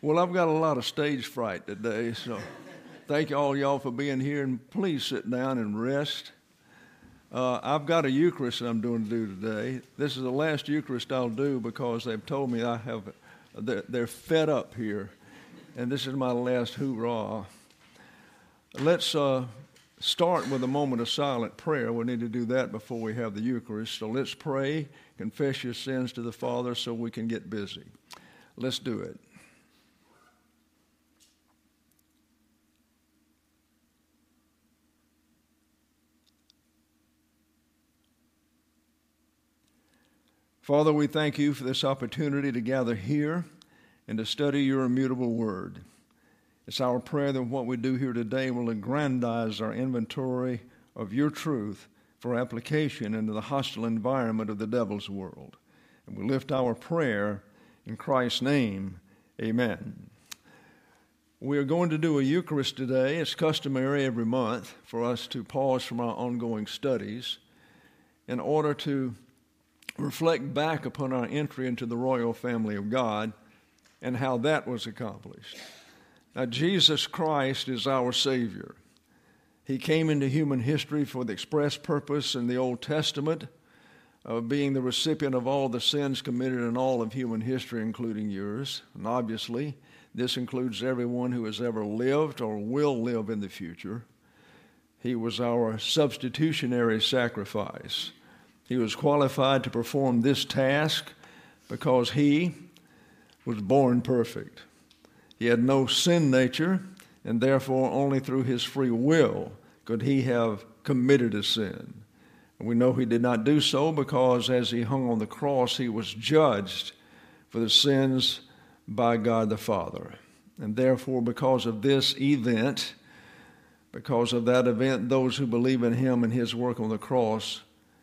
Well, I've got a lot of stage fright today, so thank all y'all for being here, and please sit down and rest. I've got a Eucharist I'm doing to do today. This is the last Eucharist I'll do because they've told me they're fed up here, and this is my last hoorah. Let's start with a moment of silent prayer. We need to do that before we have the Eucharist. So let's pray, confess your sins to the Father so we can get busy. Let's do it. Father, we thank you for this opportunity to gather here and to study your immutable word. It's our prayer that what we do here today will aggrandize our inventory of your truth for application into the hostile environment of the devil's world. And we lift our prayer in Christ's name. Amen. We are going to do a Eucharist today. It's customary every month for us to pause from our ongoing studies in order to reflect back upon our entry into the royal family of God and how that was accomplished. Now, Jesus Christ is our Savior. He came into human history for the express purpose in the Old Testament of being the recipient of all the sins committed in all of human history, including yours. And obviously, this includes everyone who has ever lived or will live in the future. He was our substitutionary sacrifice. He was qualified to perform this task because he was born perfect. He had no sin nature, and therefore only through his free will could he have committed a sin. And we know he did not do so because as he hung on the cross, he was judged for the sins by God the Father. And therefore, because of this event, because of that event, those who believe in him and his work on the cross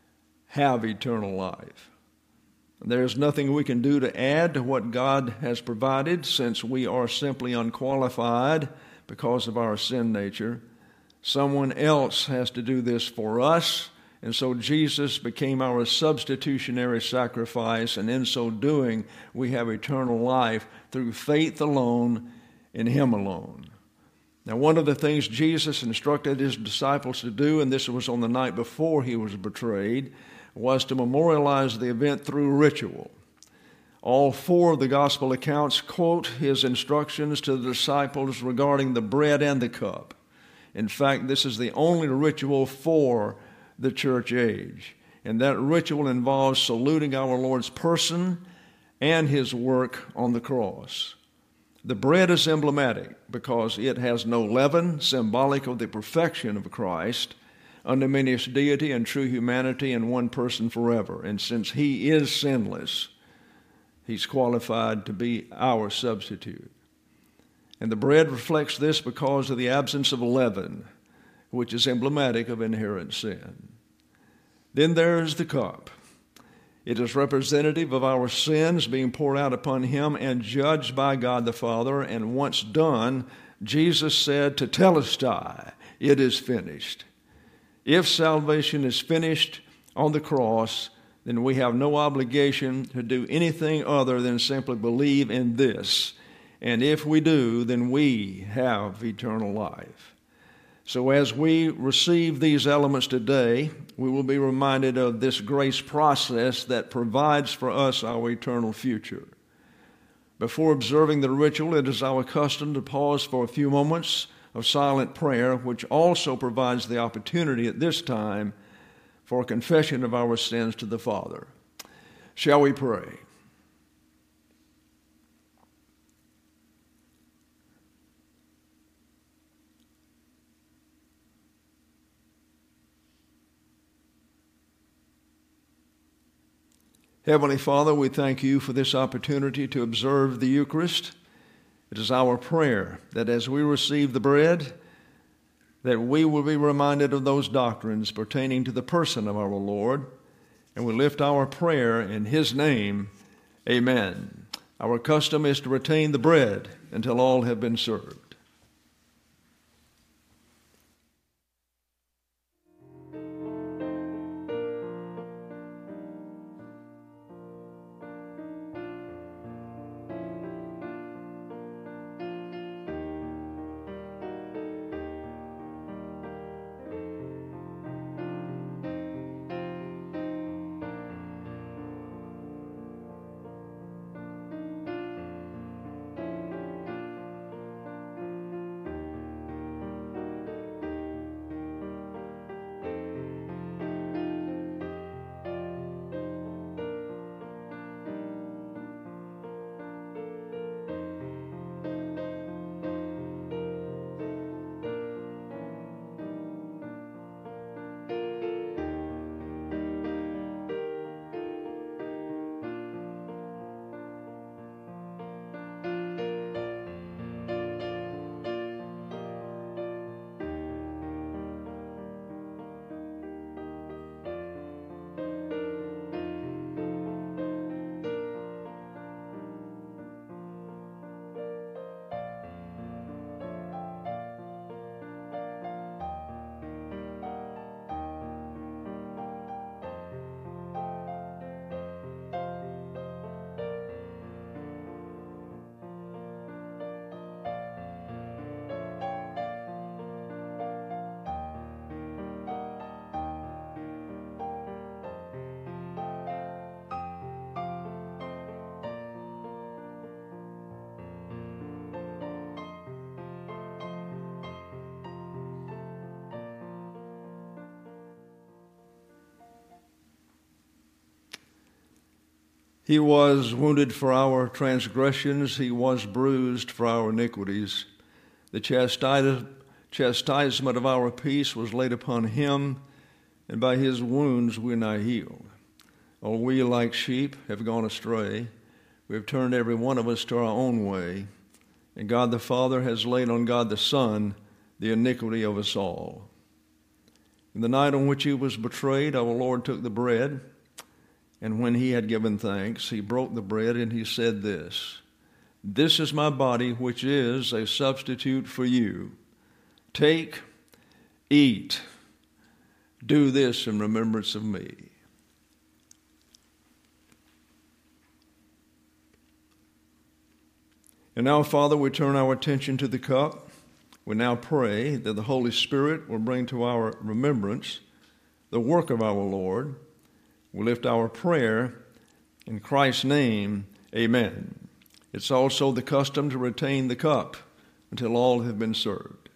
have eternal life. There's nothing we can do to add to what God has provided, since we are simply unqualified because of our sin nature. Someone else has to do this for us, and so Jesus became our substitutionary sacrifice, and in so doing, we have eternal life through faith alone in him alone. Now, one of the things Jesus instructed his disciples to do, and this was on the night before he was betrayed, was to memorialize the event through ritual. All four of the gospel accounts quote his instructions to the disciples regarding the bread and the cup. In fact, this is the only ritual for the church age, and that ritual involves saluting our Lord's person and his work on the cross. The bread is emblematic because it has no leaven, symbolic of the perfection of Christ, undiminished deity and true humanity in one person forever. And since he is sinless, he's qualified to be our substitute. And the bread reflects this because of the absence of leaven, which is emblematic of inherent sin. Then there is the cup. It is representative of our sins being poured out upon him and judged by God the Father. And once done, Jesus said tetelestai, it is finished. If salvation is finished on the cross, then we have no obligation to do anything other than simply believe in this. And if we do, then we have eternal life. So as we receive these elements today, we will be reminded of this grace process that provides for us our eternal future. Before observing the ritual, it is our custom to pause for a few moments of silent prayer, which also provides the opportunity at this time for confession of our sins to the Father. Shall we pray? Heavenly Father, we thank you for this opportunity to observe the Eucharist. It is our prayer that as we receive the bread, that we will be reminded of those doctrines pertaining to the person of our Lord, and we lift our prayer in his name. Amen. Our custom is to retain the bread until all have been served. He was wounded for our transgressions. He was bruised for our iniquities. The chastisement of our peace was laid upon him, and by his wounds we are now healed. All we like sheep have gone astray. We have turned every one of us to our own way, and God the Father has laid on God the Son the iniquity of us all. In the night on which he was betrayed, our Lord took the bread, and when he had given thanks, he broke the bread, and he said this, "This is my body, which is a substitute for you. Take, eat, do this in remembrance of me." And now, Father, we turn our attention to the cup. We now pray that the Holy Spirit will bring to our remembrance the work of our Lord. We lift our prayer in Christ's name, amen. It's also the custom to retain the cup until all have been served.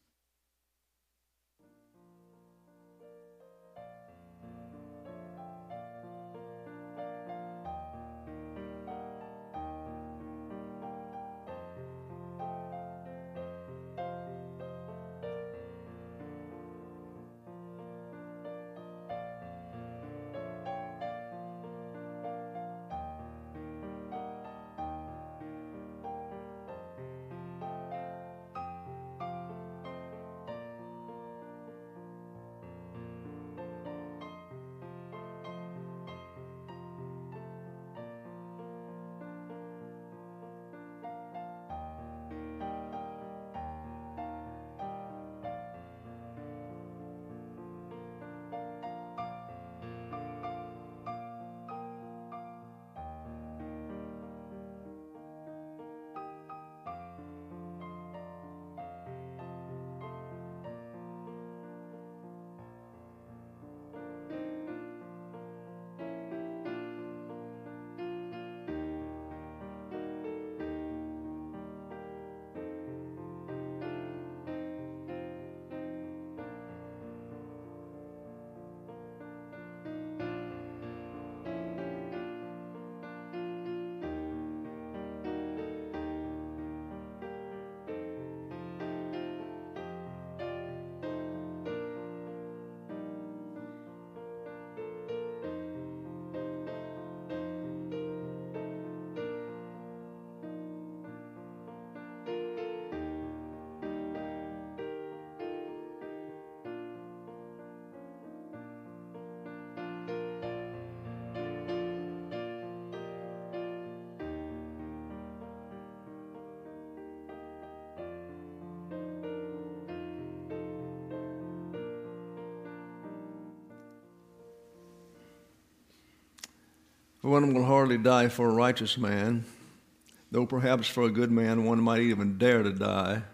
One will hardly die for a righteous man, though perhaps for a good man one might even dare to die.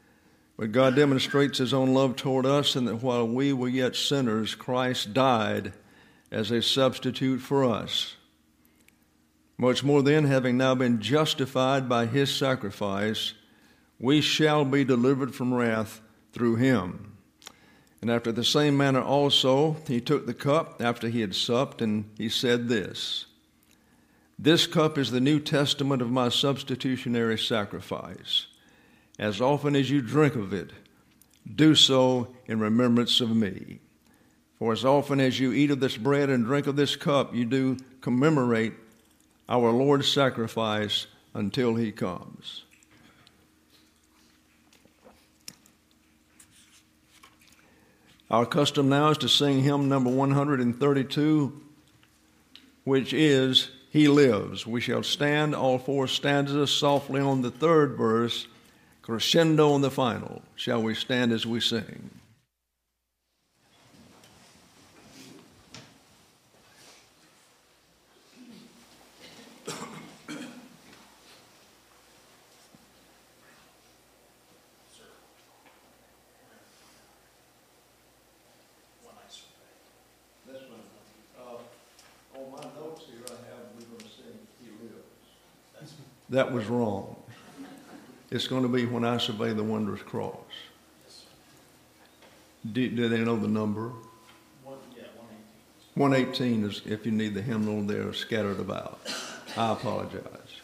But God demonstrates his own love toward us in that while we were yet sinners, Christ died as a substitute for us. Much more then, having now been justified by his sacrifice, we shall be delivered from wrath through him. And after the same manner also, he took the cup after he had supped, and he said this, "This cup is the New Testament of my substitutionary sacrifice. As often as you drink of it, do so in remembrance of me. For as often as you eat of this bread and drink of this cup, you do commemorate our Lord's sacrifice until he comes." Our custom now is to sing hymn number 132, which is "He Lives." We shall stand all four stanzas softly on the third verse, crescendo on the final. Shall we stand as we sing? That was wrong. It's going to be "When I Survey the Wondrous Cross." Do they know the number? 118 is if you need the hymnal there scattered about. I apologize.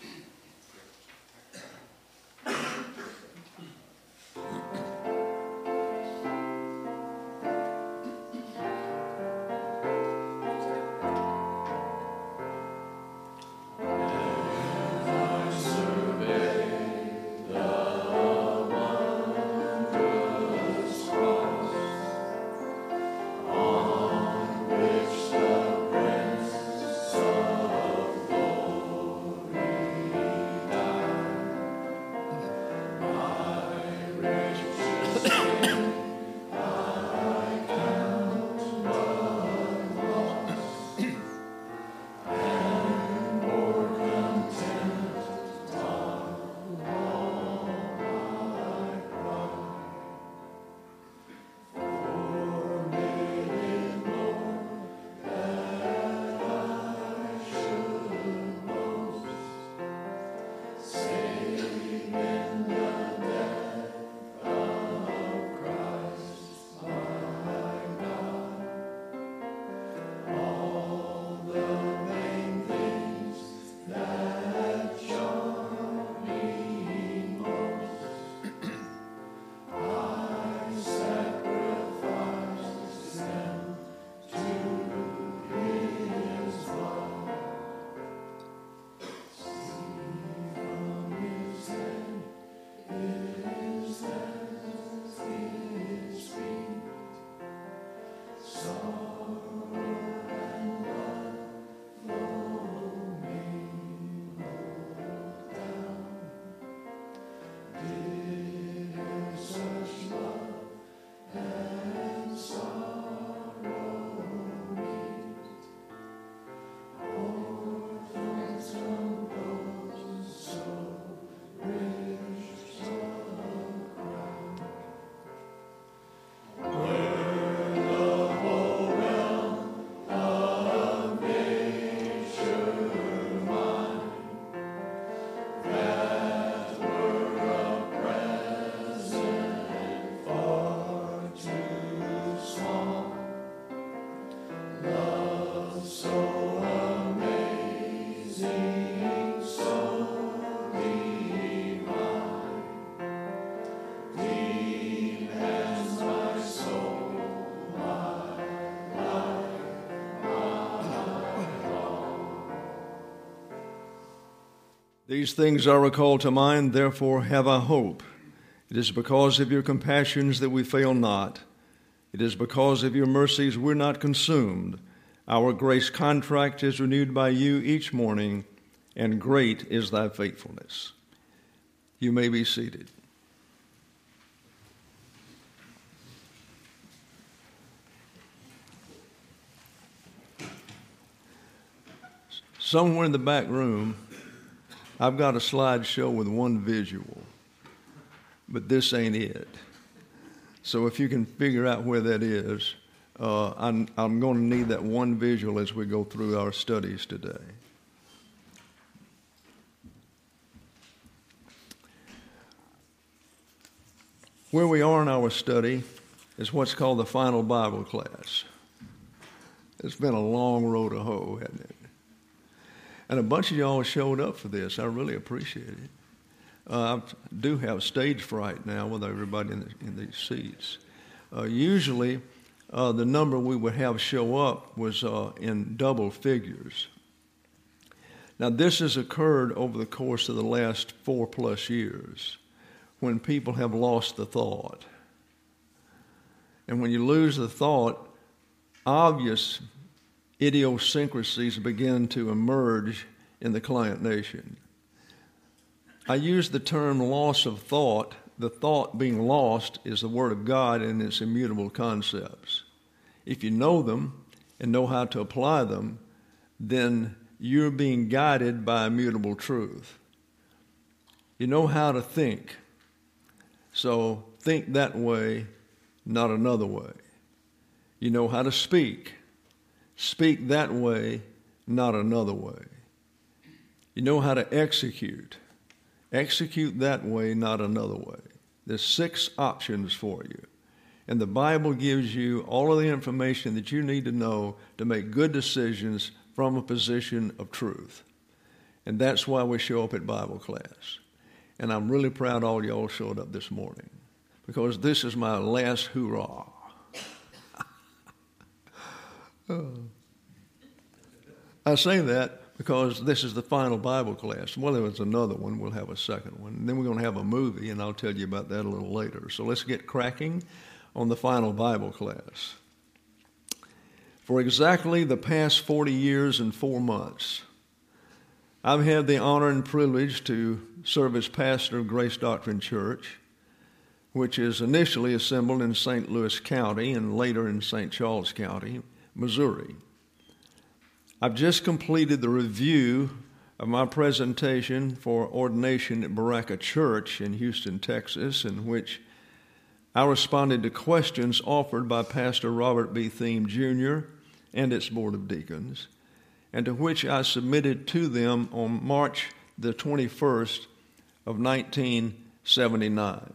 These things I recall to mind, therefore have I hope. It is because of your compassions that we fail not. It is because of your mercies we're not consumed. Our grace contract is renewed by you each morning, and great is thy faithfulness. You may be seated. Somewhere in the back room, I've got a slideshow with one visual, but this ain't it. So if you can figure out where that is, I'm going to need that one visual as we go through our studies today. Where we are in our study is what's called the final Bible class. It's been a long road to hoe, hasn't it? And a bunch of y'all showed up for this. I really appreciate it. I do have stage fright now with everybody in these seats. Usually, the number we would have show up was in double figures. Now, this has occurred over the course of the last 4+ years when people have lost the thought. And when you lose the thought, obvious idiosyncrasies begin to emerge in the client nation. I use the term loss of thought. The thought being lost is the Word of God and its immutable concepts. If you know them and know how to apply them, then you're being guided by immutable truth. You know how to think. So think that way, not another way. You know how to speak. Speak that way, not another way. You know how to execute. Execute that way, not another way. There's 6 options for you. And the Bible gives you all of the information that you need to know to make good decisions from a position of truth. And that's why we show up at Bible class. And I'm really proud all y'all showed up this morning, because this is my last hoorah. I say that because this is the final Bible class. Well, there was another one. We'll have a second one. And then we're going to have a movie, and I'll tell you about that a little later. So let's get cracking on the final Bible class. For exactly the past 40 years and 4 months, I've had the honor and privilege to serve as pastor of Grace Doctrine Church, which is initially assembled in St. Louis County and later in St. Charles County, Missouri. I've just completed the review of my presentation for ordination at Baraka Church in Houston, Texas, in which I responded to questions offered by Pastor Robert B. Thiem, Jr. and its Board of Deacons, and to which I submitted to them on March the 21st of 1979.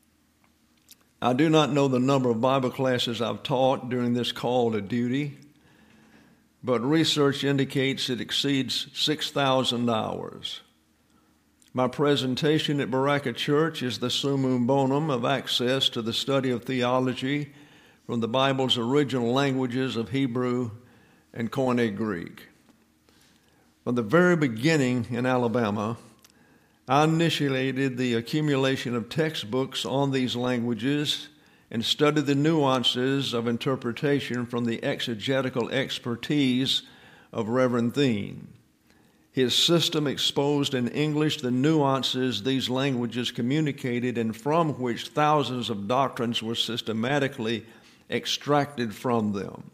I do not know the number of Bible classes I've taught during this call to duty, but research indicates it exceeds 6,000 hours. My presentation at Baraka Church is the summum bonum of access to the study of theology from the Bible's original languages of Hebrew and Koine Greek. From the very beginning in Alabama, I initiated the accumulation of textbooks on these languages and studied the nuances of interpretation from the exegetical expertise of Reverend Thiem. His system exposed in English the nuances these languages communicated and from which thousands of doctrines were systematically extracted from them.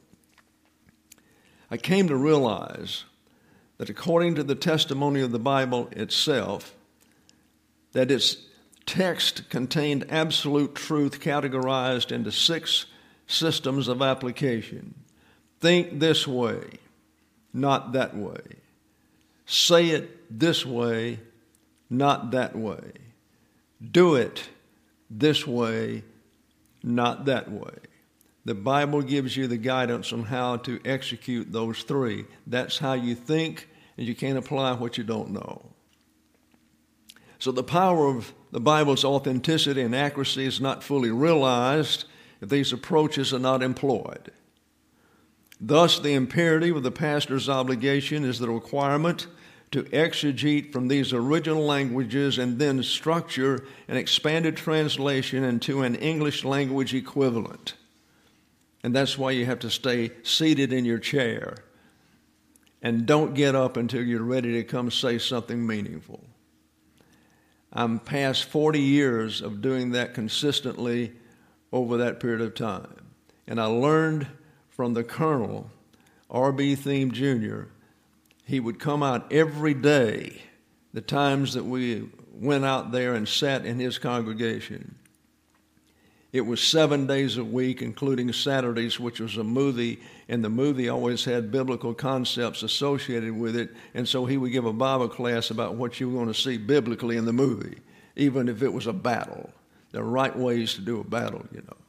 I came to realize that according to the testimony of the Bible itself, that its text contained absolute truth categorized into 6 systems of application. Think this way, not that way. Say it this way, not that way. Do it this way, not that way. The Bible gives you the guidance on how to execute those 3. That's how you think, and you can't apply what you don't know. So the power of the Bible's authenticity and accuracy is not fully realized if these approaches are not employed. Thus, the imperative of the pastor's obligation is the requirement to exegete from these original languages and then structure an expanded translation into an English language equivalent. And that's why you have to stay seated in your chair and don't get up until you're ready to come say something meaningful. I'm past 40 years of doing that consistently over that period of time. And I learned from the Colonel, R.B. Thiem, Jr., he would come out every day, the times that we went out there and sat in his congregation. It was 7 days a week, including Saturdays, which was a movie, and the movie always had biblical concepts associated with it, and so he would give a Bible class about what you were going to see biblically in the movie, even if it was a battle. There are right ways to do a battle, you know.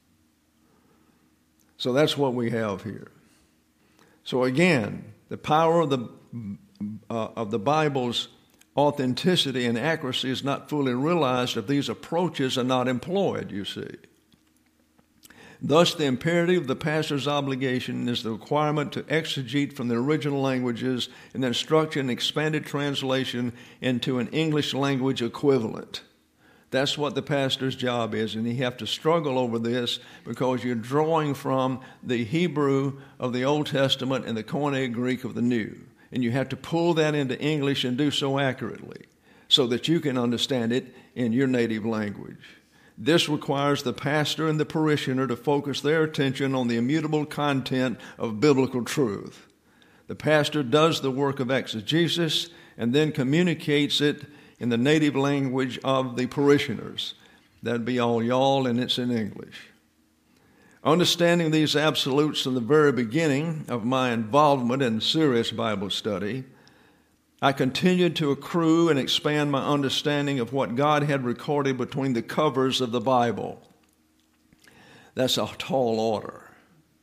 So that's what we have here. So again, the power of the Bible's authenticity and accuracy is not fully realized if these approaches are not employed, you see. Thus, the imperative of the pastor's obligation is the requirement to exegete from the original languages and then structure an expanded translation into an English language equivalent. That's what the pastor's job is, and you have to struggle over this because you're drawing from the Hebrew of the Old Testament and the Koine Greek of the New. And you have to pull that into English and do so accurately so that you can understand it in your native language. This requires the pastor and the parishioner to focus their attention on the immutable content of biblical truth. The pastor does the work of exegesis and then communicates it in the native language of the parishioners. That'd be all y'all, and it's in English. Understanding these absolutes from the very beginning of my involvement in serious Bible study, I continued to accrue and expand my understanding of what God had recorded between the covers of the Bible. That's a tall order.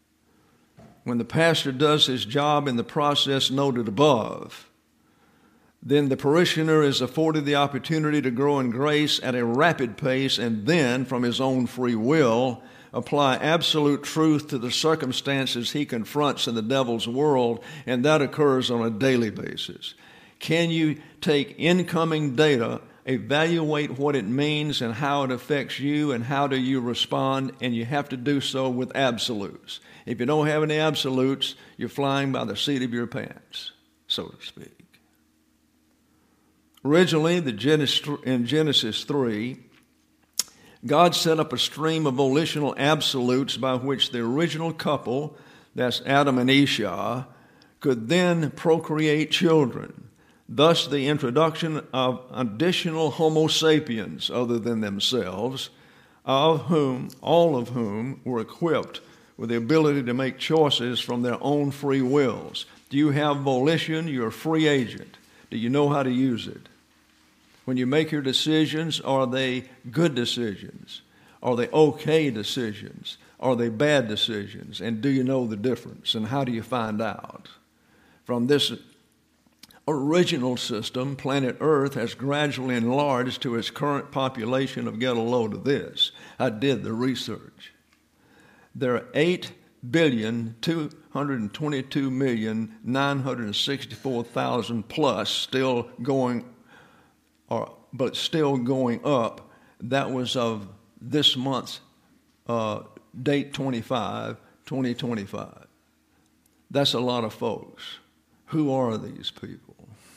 When the pastor does his job in the process noted above, then the parishioner is afforded the opportunity to grow in grace at a rapid pace and then, from his own free will, apply absolute truth to the circumstances he confronts in the devil's world, and that occurs on a daily basis. Can you take incoming data, evaluate what it means and how it affects you, and how do you respond? And you have to do so with absolutes. If you don't have any absolutes, you're flying by the seat of your pants, so to speak. Originally, in Genesis 3, God set up a stream of volitional absolutes by which the original couple, that's Adam and Esau, could then procreate children. Thus, the introduction of additional Homo sapiens other than themselves, all of whom were equipped with the ability to make choices from their own free wills. Do you have volition? You're a free agent. Do you know how to use it? When you make your decisions, are they good decisions? Are they okay decisions? Are they bad decisions? And do you know the difference? And how do you find out? From this original system, planet Earth has gradually enlarged to its current population of, get a load of this. I did the research. There are 8,222,964,000 plus still going, but still going up. That was of this month's date 2025. That's a lot of folks. Who are these people?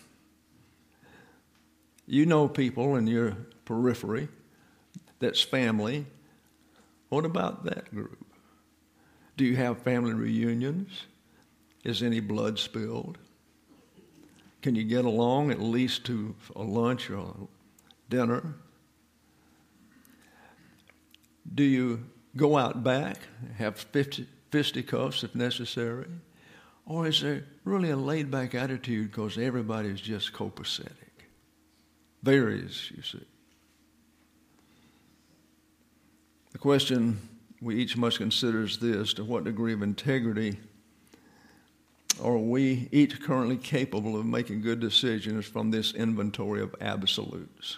You know people in your periphery that's family. What about that group? Do you have family reunions? Is any blood spilled? Can you get along at least to a lunch or a dinner? Do you go out back, have fisticuffs if necessary? Or is there really a laid-back attitude because everybody's just copacetic? Varies, you see. The question we each must consider is this: to what degree of integrity are we each currently capable of making good decisions from this inventory of absolutes?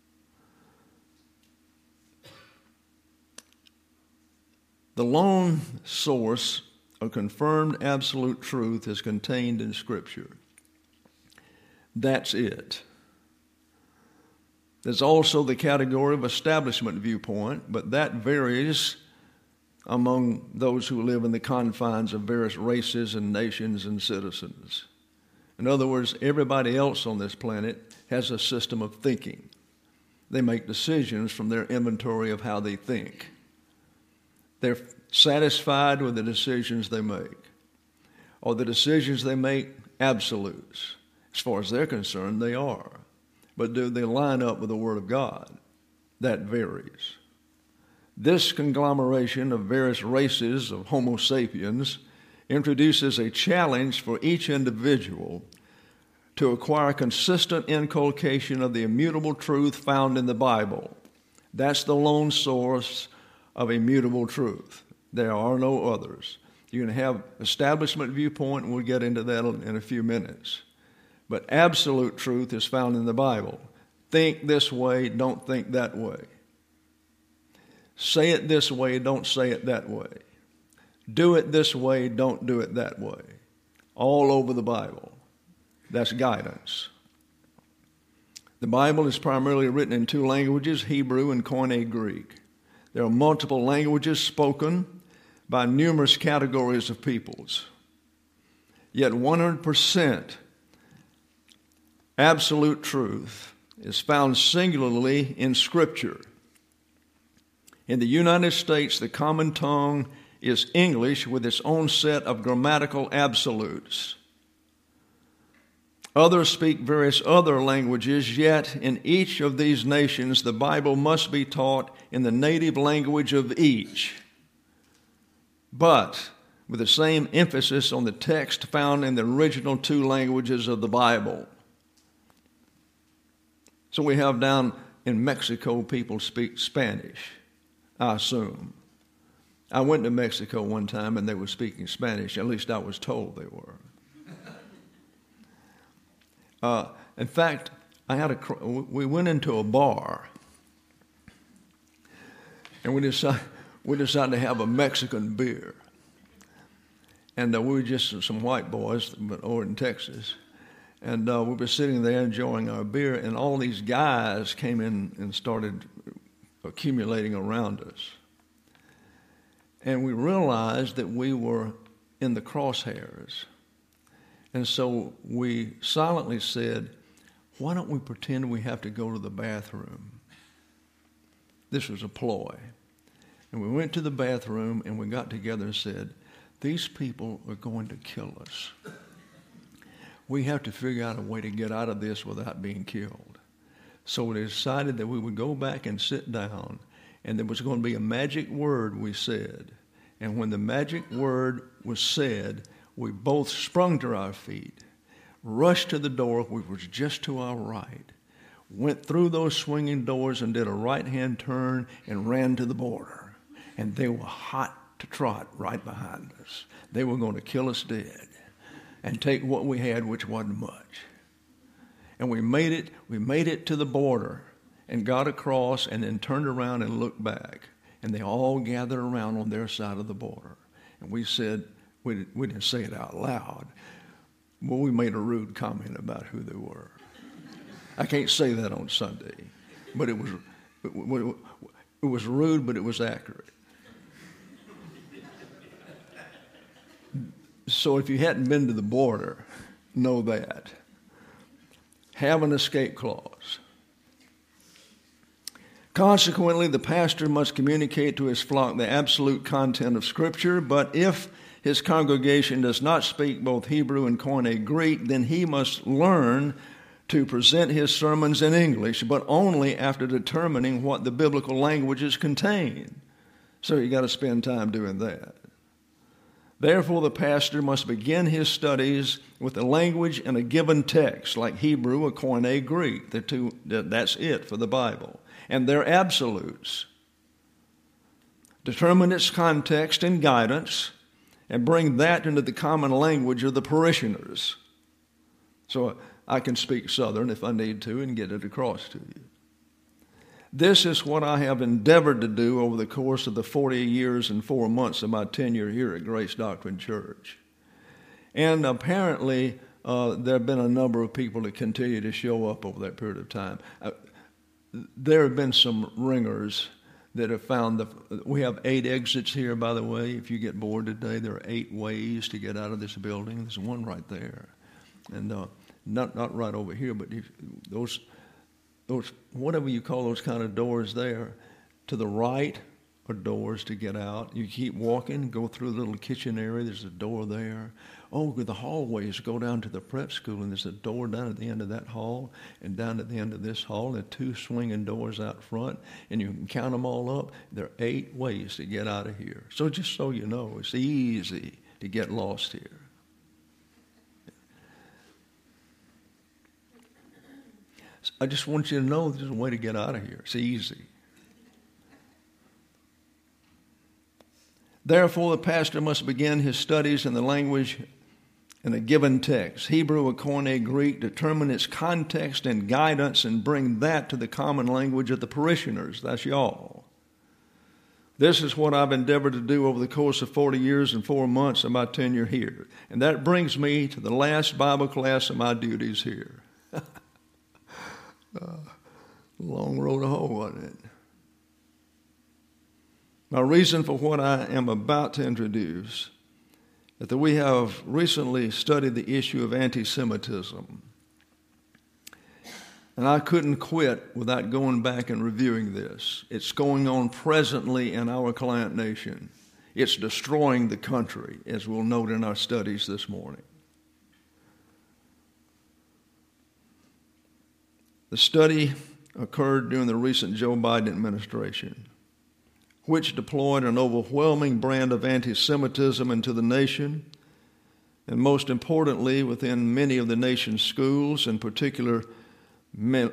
The lone source of confirmed absolute truth is contained in Scripture. That's it. There's also the category of establishment viewpoint, but that varies among those who live in the confines of various races and nations and citizens. In other words, everybody else on this planet has a system of thinking. They make decisions from their inventory of how they think. They're satisfied with the decisions they make. Or the decisions they make absolutes? As far as they're concerned, they are. But do they line up with the Word of God? That varies. This conglomeration of various races of Homo sapiens introduces a challenge for each individual to acquire consistent inculcation of the immutable truth found in the Bible. That's the lone source of immutable truth. There are no others. You can have establishment viewpoint, and we'll get into that in a few minutes. But absolute truth is found in the Bible. Think this way, don't think that way. Say it this way, don't say it that way. Do it this way, don't do it that way. All over the Bible. That's guidance. The Bible is primarily written in two languages, Hebrew and Koine Greek. There are multiple languages spoken by numerous categories of peoples. Yet 100% absolute truth is found singularly in Scripture. In the United States, the common tongue is English with its own set of grammatical absolutes. Others speak various other languages, yet in each of these nations, the Bible must be taught in the native language of each, but with the same emphasis on the text found in the original two languages of the Bible. So we have down in Mexico, people speak Spanish, I assume. I went to Mexico one time and they were speaking Spanish. At least I was told they were. In fact, we went into a bar, and we decided to have a Mexican beer. And we were just some white boys, but over in Texas. And we were sitting there enjoying our beer, and all these guys came in and started accumulating around us. And we realized that we were in the crosshairs. And so we silently said, why don't we pretend we have to go to the bathroom? This was a ploy. And we went to the bathroom, and we got together and said, these people are going to kill us. We have to figure out a way to get out of this without being killed. So we decided that we would go back and sit down, and there was going to be a magic word we said. And when the magic word was said, we both sprung to our feet, rushed to the door, which was just to our right, went through those swinging doors and did a right-hand turn and ran to the border. And they were hot to trot right behind us. They were going to kill us dead and take what we had, which wasn't much. And we made it to the border and got across and then turned around and looked back. And they all gathered around on their side of the border. And we said, we didn't say it out loud, but we made a rude comment about who they were. I can't say that on Sunday, but it was rude, but it was accurate. So if you hadn't been to the border, know that. Have an escape clause. Consequently, the pastor must communicate to his flock the absolute content of Scripture, but if his congregation does not speak both Hebrew and Koine Greek, then he must learn to present his sermons in English, but only after determining what the biblical languages contain. So you got to spend time doing that. Therefore, the pastor must begin his studies with a language and a given text, like Hebrew or Koine Greek. That's it for the Bible. And they're absolutes. Determine its context and guidance, and bring that into the common language of the parishioners. So I can speak Southern if I need to and get it across to you. This is what I have endeavored to do over the course of the 40 years and 4 months of my tenure here at Grace Doctrine Church. And apparently, there have been a number of people that continue to show up over that period of time. There have been some ringers that have found we have 8 exits here, by the way. If you get bored today, there are 8 ways to get out of this building. There's one right there. And not right over here, but those whatever you call those kind of doors there, to the right are doors to get out. You keep walking, go through the little kitchen area, there's a door there. Oh, the hallways go down to the prep school, and there's a door down at the end of that hall and down at the end of this hall. There are 2 swinging doors out front, and you can count them all up. There are 8 ways to get out of here. So just so you know, it's easy to get lost here. I just want you to know there's a way to get out of here. It's easy. Therefore, the pastor must begin his studies in the language in a given text, Hebrew or Koine Greek, determine its context and guidance, and bring that to the common language of the parishioners. That's y'all. This is what I've endeavored to do over the course of 40 years and 4 months of my tenure here. And that brings me to the last Bible class of my duties here. Long road to hoe, wasn't it? My reason for what I am about to introduce is that we have recently studied the issue of anti-Semitism. And I couldn't quit without going back and reviewing this. It's going on presently in our client nation. It's destroying the country, as we'll note in our studies this morning. The study occurred during the recent Joe Biden administration, which deployed an overwhelming brand of anti-Semitism into the nation, and most importantly, within many of the nation's schools, in particular, many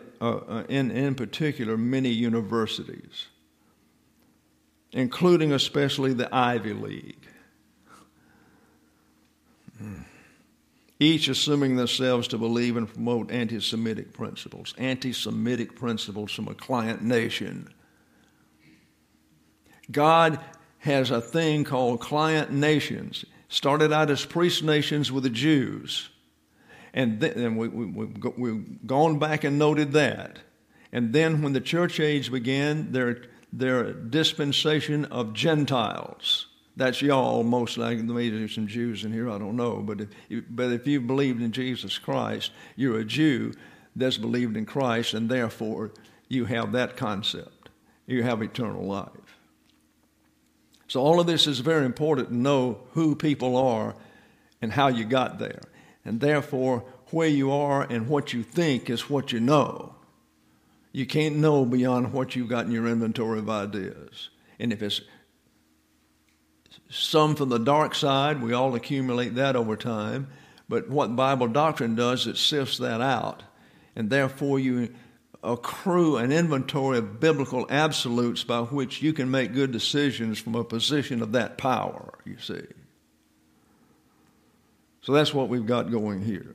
universities, including especially the Ivy League. each assuming themselves to believe and promote anti-Semitic principles. Anti-Semitic principles from a client nation. God has a thing called client nations. Started out as priest nations with the Jews. And then we've gone back and noted that. And then when the church age began, their dispensation of Gentiles. That's y'all, most likely. Maybe there's some Jews in here, I don't know. But if you believed in Jesus Christ, you're a Jew that's believed in Christ, and therefore you have that concept. You have eternal life. So all of this is very important to know who people are and how you got there. And therefore, where you are and what you think is what you know. You can't know beyond what you've got in your inventory of ideas. And if it's some from the dark side, we all accumulate that over time. But what Bible doctrine does, it sifts that out. And therefore you accrue an inventory of biblical absolutes by which you can make good decisions from a position of that power, you see. So that's what we've got going here.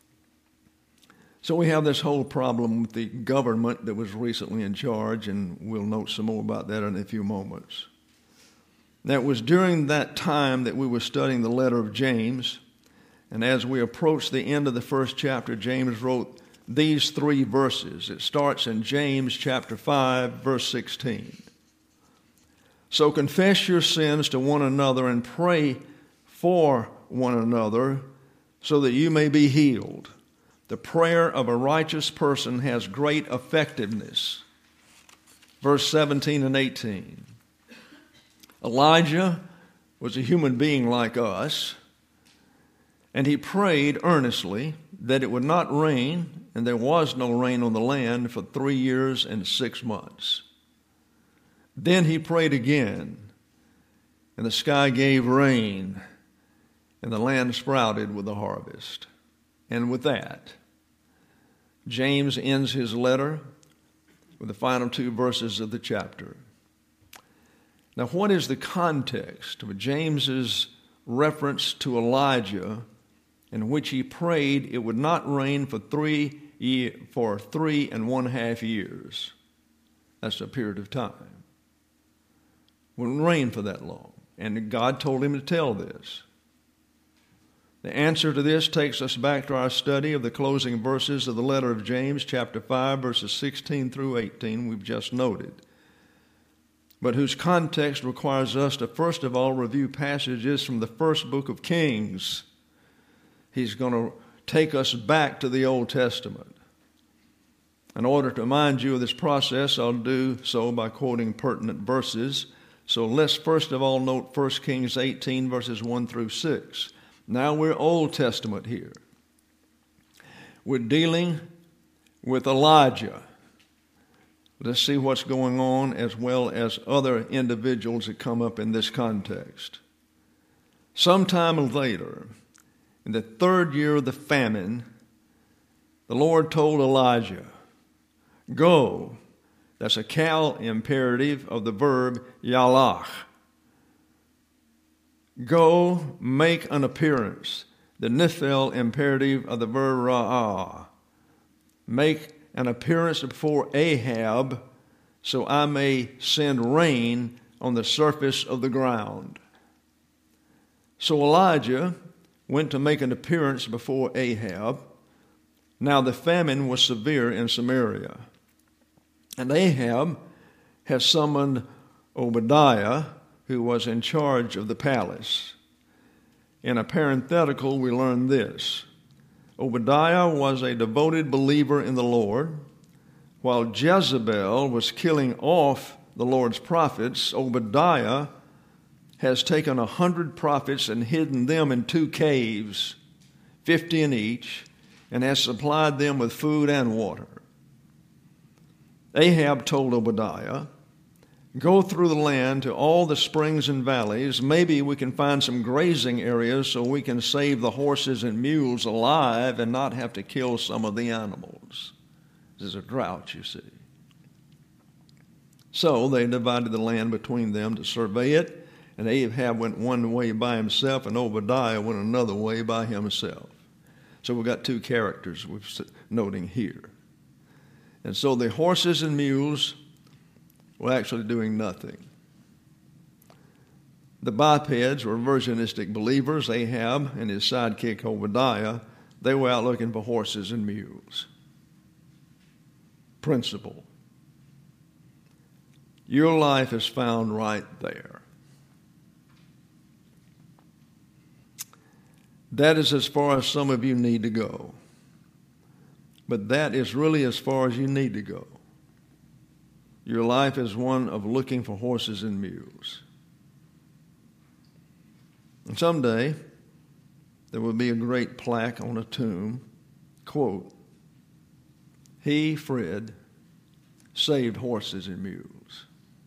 So we have this whole problem with the government that was recently in charge, and we'll note some more about that in a few moments. Now, it was during that time that we were studying the letter of James, and as we approached the end of the first chapter, James wrote these 3 verses. It starts in James chapter 5, verse 16. So confess your sins to one another and pray for one another so that you may be healed. The prayer of a righteous person has great effectiveness. Verse 17 and 18. Elijah was a human being like us, and he prayed earnestly that it would not rain, and there was no rain on the land for 3 years and 6 months. Then he prayed again, and the sky gave rain, and the land sprouted with the harvest. And with that, James ends his letter with the final 2 verses of the chapter. Now, what is the context of James's reference to Elijah in which he prayed it would not rain for 3.5 years? That's a period of time. It wouldn't rain for that long. And God told him to tell this. The answer to this takes us back to our study of the closing verses of the letter of James, chapter 5, verses 16 through 18, we've just noted, but whose context requires us to first of all review passages from the first book of Kings. He's going to take us back to the Old Testament. In order to remind you of this process, I'll do so by quoting pertinent verses. So let's first of all note 1 Kings 18, verses 1 through 6. Now we're Old Testament here. We're dealing with Elijah. Let's see what's going on as well as other individuals that come up in this context. Sometime later, in the 3rd year of the famine, the Lord told Elijah, go. That's a cal imperative of the verb yalach. Go, make an appearance. The nifel imperative of the verb ra'ah. Make an appearance before Ahab, so I may send rain on the surface of the ground. So Elijah went to make an appearance before Ahab. Now the famine was severe in Samaria. And Ahab has summoned Obadiah, who was in charge of the palace. In a parenthetical, we learn this. Obadiah was a devoted believer in the Lord. While Jezebel was killing off the Lord's prophets, Obadiah has taken 100 prophets and hidden them in 2 caves, 50 in each, and has supplied them with food and water. Ahab told Obadiah, go through the land to all the springs and valleys. Maybe we can find some grazing areas so we can save the horses and mules alive and not have to kill some of the animals. There's a drought, you see. So they divided the land between them to survey it, and Ahab went one way by himself, and Obadiah went another way by himself. So we've got two characters we're noting here. And so the horses and mules were actually doing nothing. The bipeds were versionistic believers. Ahab and his sidekick Obadiah, they were out looking for horses and mules. Principle. Your life is found right there. That is as far as some of you need to go. But that is really as far as you need to go. Your life is one of looking for horses and mules. And someday, there will be a great plaque on a tomb, quote, "He, Fred, saved horses and mules."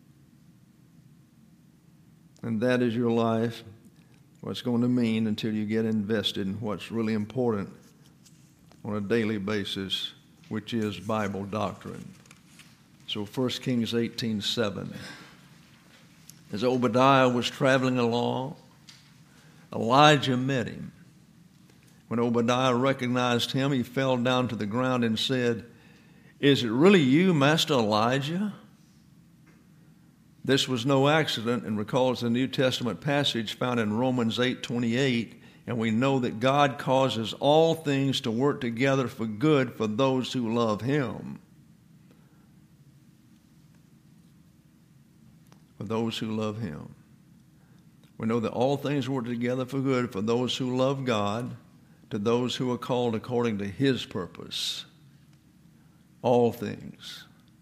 And that is your life, what it's going to mean until you get invested in what's really important on a daily basis, which is Bible doctrine. So 1 Kings 18:7. As Obadiah was traveling along, Elijah met him. When Obadiah recognized him, he fell down to the ground and said, "Is it really you, Master Elijah?" This was no accident and recalls the New Testament passage found in Romans 8:28, and we know that God causes all things to work together for good for those who love Him. For those who love Him. We know that all things work together for good for those who love God, to those who are called according to His purpose. All things.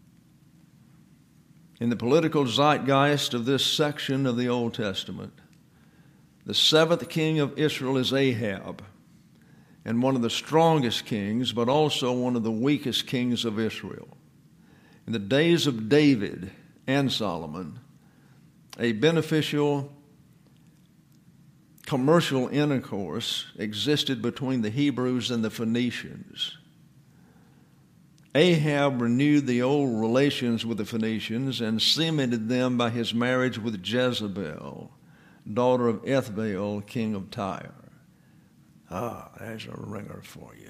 In the political zeitgeist of this section of the Old Testament, the seventh king of Israel is Ahab, and one of the strongest kings, but also one of the weakest kings of Israel. In the days of David and Solomon, a beneficial commercial intercourse existed between the Hebrews and the Phoenicians. Ahab renewed the old relations with the Phoenicians and cemented them by his marriage with Jezebel, daughter of Ethbaal, king of Tyre. There's a ringer for you.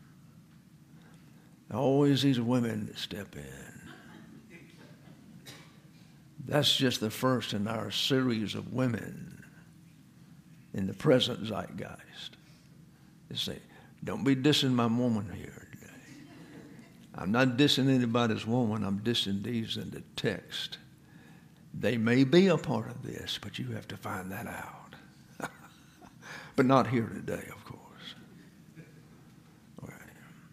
Always these women that step in. That's just the first in our series of women in the present zeitgeist. They say, don't be dissing my woman here today. I'm not dissing anybody's woman. I'm dissing these in the text. They may be a part of this, but you have to find that out. But not here today, of course. Okay.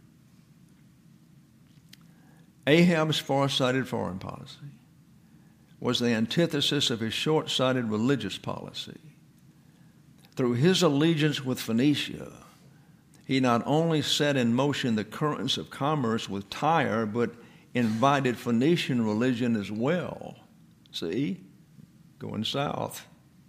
Ahab's far-sighted foreign policy was the antithesis of his short-sighted religious policy. Through his allegiance with Phoenicia, he not only set in motion the currents of commerce with Tyre, but invited Phoenician religion as well. See? Going south.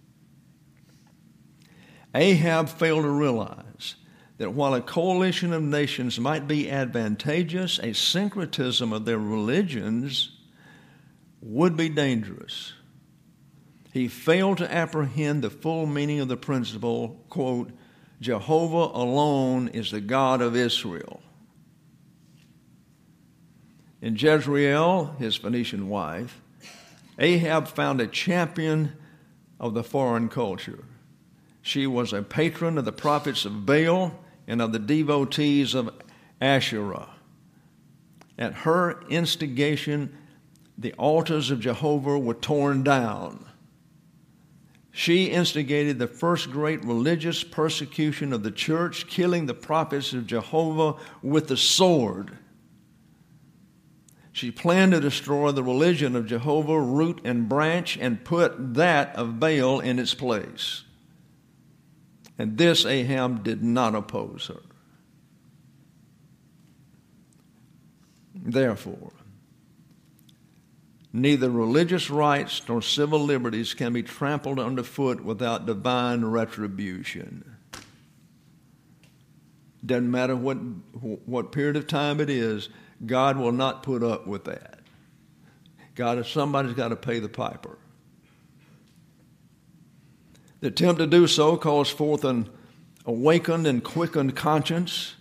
Ahab failed to realize that while a coalition of nations might be advantageous, a syncretism of their religions would be dangerous. He failed to apprehend the full meaning of the principle, quote, Jehovah alone is the God of Israel. In Jezreel, his Phoenician wife, Ahab found a champion of the foreign culture. She was a patron of the prophets of Baal and of the devotees of Asherah. At her instigation, the altars of Jehovah were torn down. She instigated the first great religious persecution of the church, killing the prophets of Jehovah with the sword. She planned to destroy the religion of Jehovah, root and branch, and put that of Baal in its place. And this Ahab did not oppose her. Therefore, neither religious rights nor civil liberties can be trampled underfoot without divine retribution. Doesn't matter what period of time it is, God will not put up with that. Somebody's got to pay the piper. The attempt to do so calls forth an awakened and quickened conscience,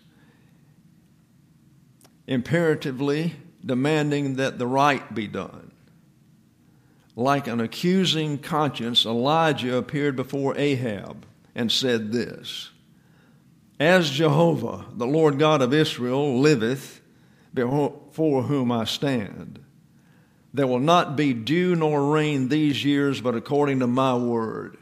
imperatively demanding that the right be done. Like an accusing conscience, Elijah appeared before Ahab and said this, "As Jehovah, the Lord God of Israel, liveth, before whom I stand, there will not be dew nor rain these years, but according to my word."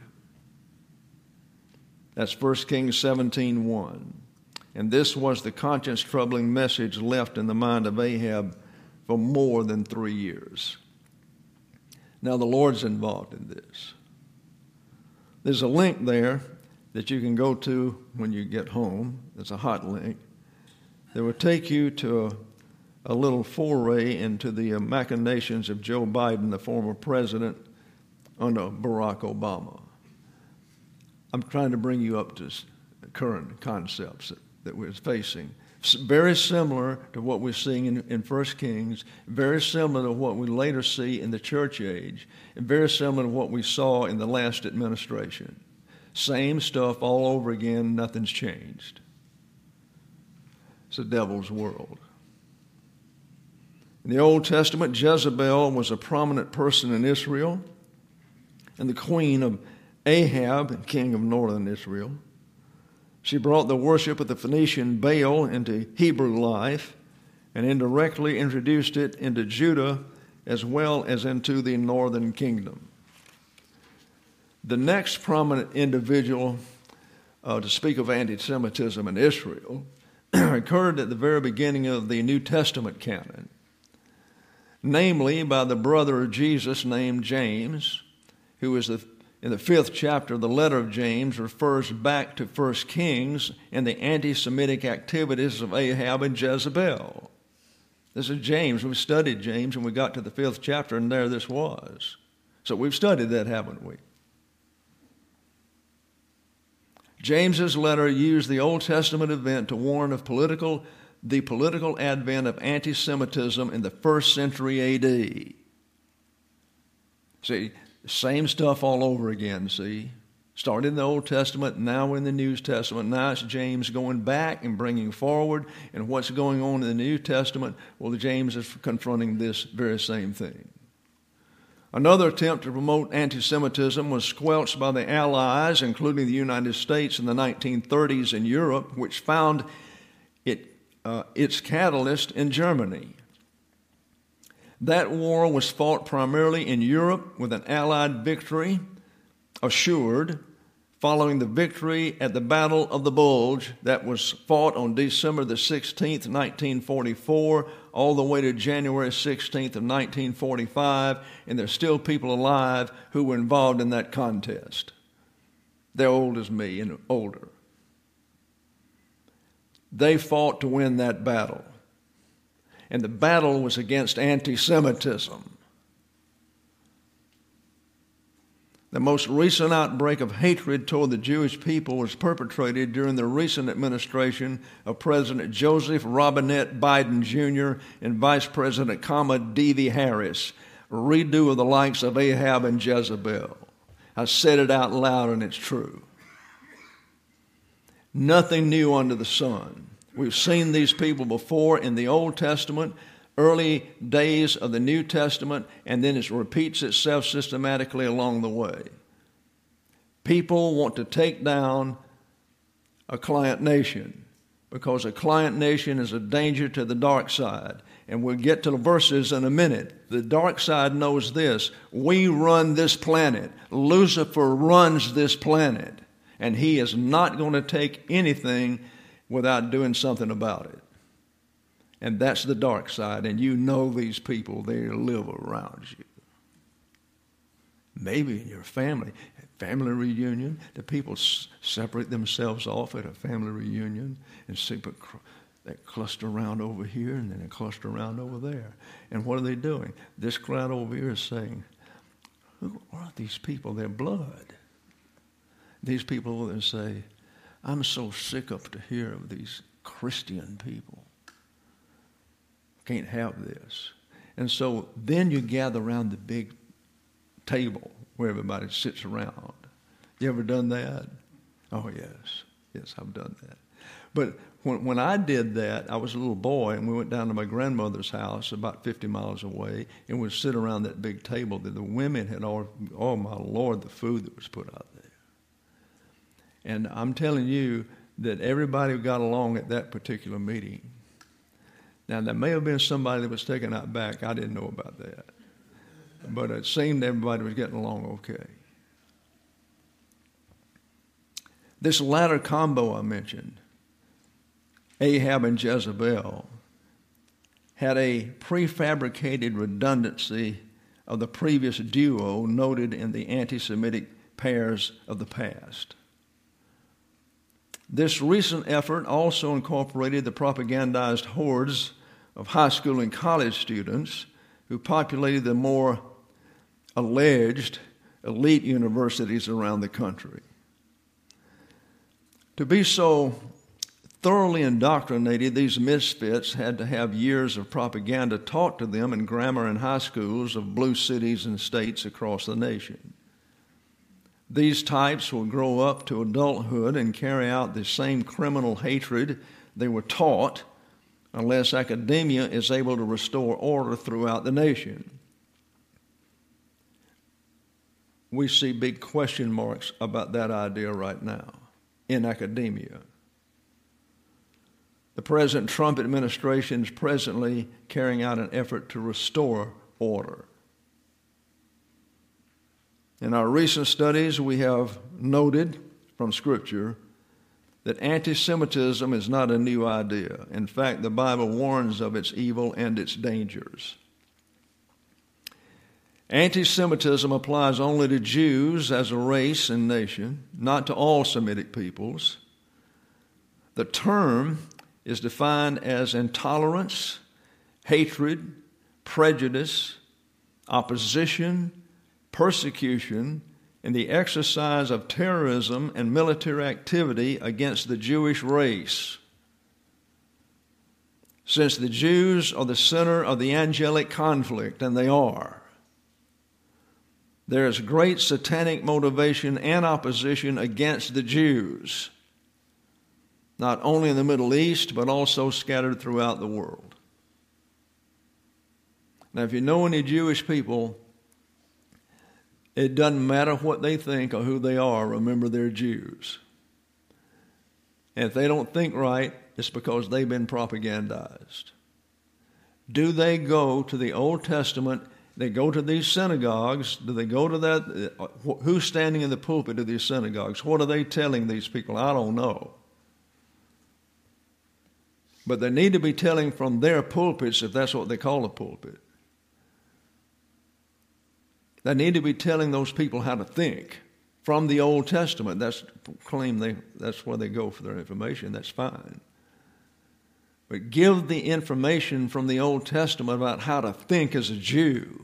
That's 1 Kings 17:1. And this was the conscience-troubling message left in the mind of Ahab for more than 3 years. Now the Lord's involved in this. There's a link there that you can go to when you get home. It's a hot link that will take you to a little foray into the machinations of Joe Biden, the former president, under Barack Obama. I'm trying to bring you up to current concepts that we're facing. Very similar to what we're seeing in 1 Kings, very similar to what we later see in the church age, and very similar to what we saw in the last administration. Same stuff all over again, nothing's changed. It's the devil's world. In the Old Testament, Jezebel was a prominent person in Israel and the queen of Ahab, king of northern Israel. She brought the worship of the Phoenician Baal into Hebrew life and indirectly introduced it into Judah as well as into the northern kingdom. The next prominent individual to speak of anti-Semitism in Israel occurred at the very beginning of the New Testament canon, namely by the brother of Jesus named James, who is in the 5th chapter of the letter of James refers back to 1 Kings and the anti-Semitic activities of Ahab and Jezebel. This is James. We studied James and we got to the 5th chapter and there this was. So we've studied that, haven't we? James's letter used the Old Testament event to warn of the political advent of anti-Semitism in the 1st century A.D. See, same stuff all over again, see? Started in the Old Testament, now we're in the New Testament. Now it's James going back and bringing forward. And what's going on in the New Testament? Well, James is confronting this very same thing. Another attempt to promote anti-Semitism was squelched by the Allies, including the United States in the 1930s in Europe, which found its catalyst in Germany. That war was fought primarily in Europe with an Allied victory assured following the victory at the Battle of the Bulge that was fought on December the 16th, 1944, all the way to January 16th of 1945, and there's still people alive who were involved in that contest. They're old as me and older. They fought to win that battle. And the battle was against anti-Semitism. The most recent outbreak of hatred toward the Jewish people was perpetrated during the recent administration of President Joseph Robinette Biden Jr. and Vice President Kamala Devi Harris, a redo of the likes of Ahab and Jezebel. I said it out loud and it's true. Nothing new under the sun. We've seen these people before in the Old Testament, early days of the New Testament, and then it repeats itself systematically along the way. People want to take down a client nation because a client nation is a danger to the dark side. And we'll get to the verses in a minute. The dark side knows this. We run this planet. Lucifer runs this planet. And he is not going to take anything without doing something about it. And that's the dark side. And you know these people, they live around you. Maybe in your family reunion, the people separate themselves off at a family reunion and they cluster around over here and then they cluster around over there. And what are they doing? This crowd over here is saying, who are these people? They're blood. These people will say, I'm so sick of to hear of these Christian people. Can't have this. And so then you gather around the big table where everybody sits around. You ever done that? Oh, yes. Yes, I've done that. But when I did that, I was a little boy, and we went down to my grandmother's house about 50 miles away, and we'd sit around that big table that the women had all, oh my Lord, the food that was put out there. And I'm telling you that everybody got along at that particular meeting. Now, there may have been somebody that was taken out back. I didn't know about that. But it seemed everybody was getting along okay. This latter combo I mentioned, Ahab and Jezebel, had a prefabricated redundancy of the previous duo noted in the anti-Semitic pairs of the past. This recent effort also incorporated the propagandized hordes of high school and college students who populated the more alleged elite universities around the country. To be so thoroughly indoctrinated, these misfits had to have years of propaganda taught to them in grammar and high schools of blue cities and states across the nation. These types will grow up to adulthood and carry out the same criminal hatred they were taught unless academia is able to restore order throughout the nation. We see big question marks about that idea right now in academia. The President Trump administration is presently carrying out an effort to restore order. In our recent studies, we have noted from Scripture that anti-Semitism is not a new idea. In fact, the Bible warns of its evil and its dangers. Anti-Semitism applies only to Jews as a race and nation, not to all Semitic peoples. The term is defined as intolerance, hatred, prejudice, opposition, persecution, and the exercise of terrorism and military activity against the Jewish race. Since the Jews are the center of the angelic conflict, and they are, there is great satanic motivation and opposition against the Jews, not only in the Middle East, but also scattered throughout the world. Now, if you know any Jewish people, it doesn't matter what they think or who they are, remember they're Jews. And if they don't think right, it's because they've been propagandized. Do they go to the Old Testament? They go to these synagogues. Do they go to that? Who's standing in the pulpit of these synagogues? What are they telling these people? I don't know. But they need to be telling from their pulpits, if that's what they call a pulpit. They need to be telling those people how to think from the Old Testament. That's where they go for their information. That's fine. But give the information from the Old Testament about how to think as a Jew.